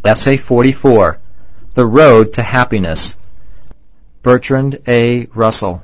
Essay 44, The Road to Happiness. Bertrand A. Russell.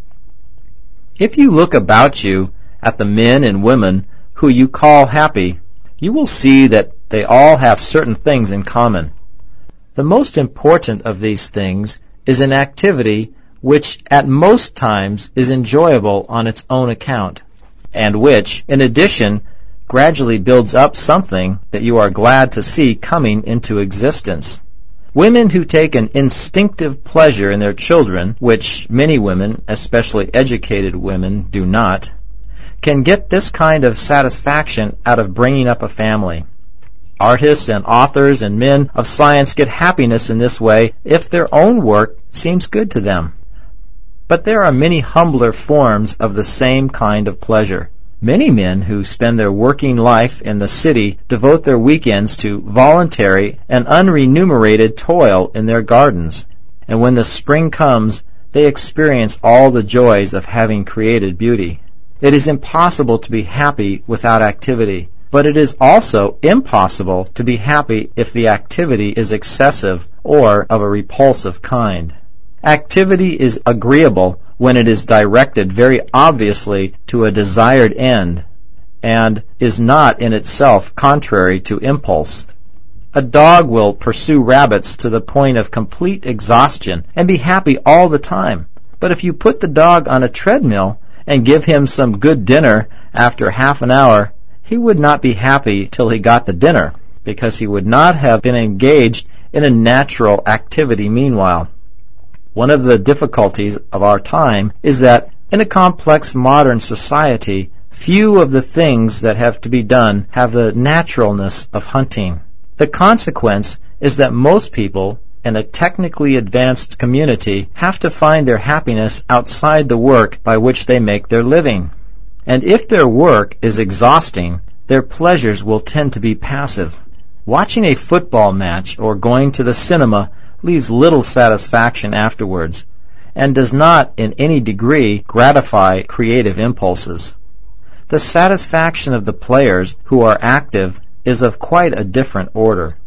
If you look about you at the men and women who you call happy, you will see that they all have certain things in common. The most important of these things is an activity which at most times is enjoyable on its own account, and which, in addition, gradually builds up something that you are glad to see coming into existence. Women who take an instinctive pleasure in their children, which many women, especially educated women, do not, can get this kind of satisfaction out of bringing up a family. Artists and authors and men of science get happiness in this way if their own work seems good to them. But there are many humbler forms of the same kind of pleasure. Many men who spend their working life in the city devote their weekends to voluntary and unremunerated toil in their gardens, and when the spring comes, they experience all the joys of having created beauty. It is impossible to be happy without activity, but it is also impossible to be happy if the activity is excessive or of a repulsive kind. Activity is agreeable when it is directed very obviously to a desired end, and is not in itself contrary to impulse. A dog will pursue rabbits to the point of complete exhaustion and be happy all the time, but if you put the dog on a treadmill and give him some good dinner after half an hour, he would not be happy till he got the dinner, because he would not have been engaged in a natural activity meanwhile. One of the difficulties of our time is that in a complex modern society, few of the things that have to be done have the naturalness of hunting. The consequence is that most people in a technically advanced community have to find their happiness outside the work by which they make their living. And if their work is exhausting, their pleasures will tend to be passive. Watching a football match or going to the cinema leaves little satisfaction afterwards, and does not in any degree gratify creative impulses. The satisfaction of the players who are active is of quite a different order.